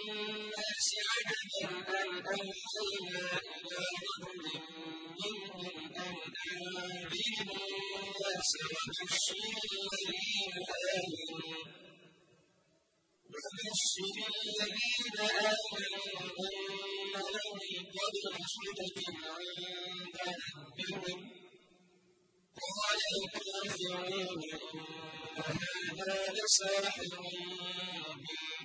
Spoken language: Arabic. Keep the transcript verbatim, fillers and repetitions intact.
النَّاسِ عَجَبًا أَنْ أَوْحَيْنَا إِلَىٰ رَجُلٍ مِّنْهُمْ أَنْ أَنذِرِ النَّاسَ وَبَشِّرِ الَّذِينَ آمَنُوا أَنَّ لَهُمْ قَدَمَ صِدْقٍ عِندَ رَبِّهِمْ ۗ قَالَ الْكَافِرُونَ إِنَّ هَٰذَا لَسَاحِرٌ مُّبِينٌ.